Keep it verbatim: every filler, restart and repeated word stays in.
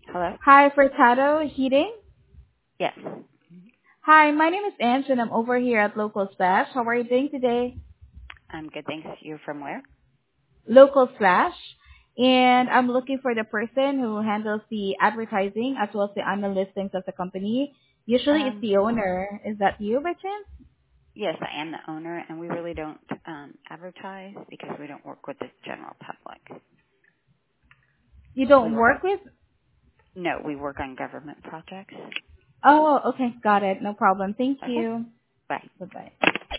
Hello? Hi, Furtado Heating. Yes. Hi, my name is Ange and I'm over here at Local Splash. How are you doing today? I'm good, thanks. You're from where? Local Splash. And I'm looking for the person who handles the advertising as well as the annual listings of the company. Usually it's Um, the owner. Is that you by chance? yes, I am the owner, and we really don't um, advertise because we don't work with the general public. You We don't work on, work with? no, we work on government projects. Oh, okay. Got it. No problem. Thank Okay, you. bye. Bye-bye.